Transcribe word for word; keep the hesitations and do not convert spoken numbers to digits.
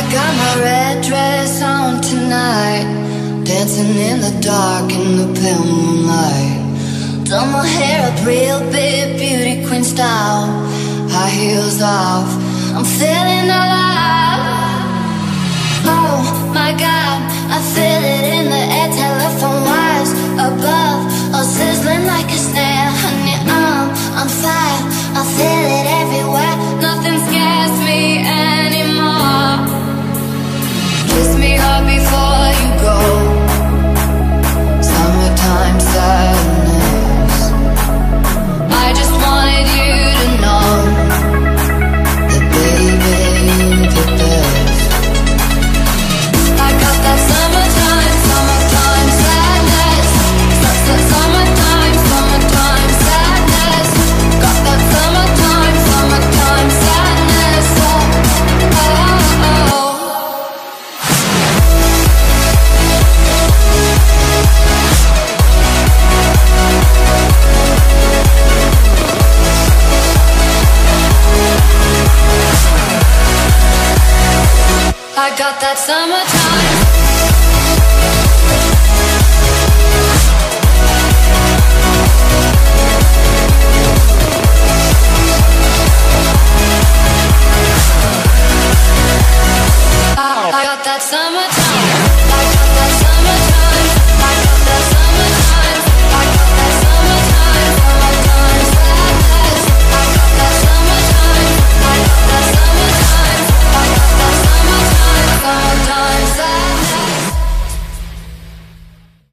got my red dress on tonight, dancing in the dark in the pale moonlight. Done my hair up real big, beauty queen style, high heels off, I'm feeling alive. Oh my God, I feel it in the air, telephone wires above, all sizzling like a snare. Honey, I'm on fire, I feel it everywhere, nothing scares me anymore. Kiss me hard before you go, summertime sadness. I just wanted you to know that baby, you're the best. I got that summertime, summertime sadness. Summertime, summertime sadness. Got that summertime, summertime sadness. Oh, oh, oh. I got that summertime.